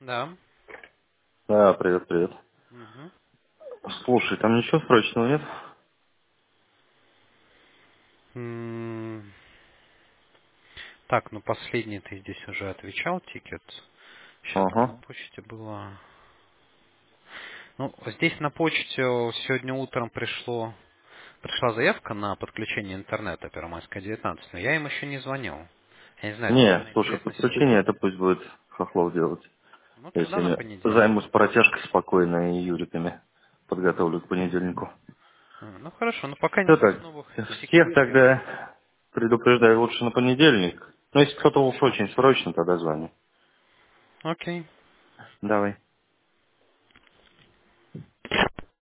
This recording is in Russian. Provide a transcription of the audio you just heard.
Да. Да, привет, привет. Мгм. Слушай, там ничего срочного нет? М, Так, ну последний ты здесь уже отвечал тикет. Сейчас там на Ага. почте было. Ну, здесь на почте сегодня утром пришла заявка на подключение интернета Первомайская 19, но я им еще не звонил. Я не знаю, это Не, наверное слушай, интересно подключение сегодня. это пусть будет Хохлов делать. Ну Я тогда на сегодня понедельник. займусь протяжкой спокойно и юриками. Подготовлю к понедельнику. Ну хорошо, но пока Все никаких так. новых Всех тикетов нет. тогда предупреждаю лучше на понедельник. Но если кто-то уж очень срочно, тогда звони. Окей. Давай.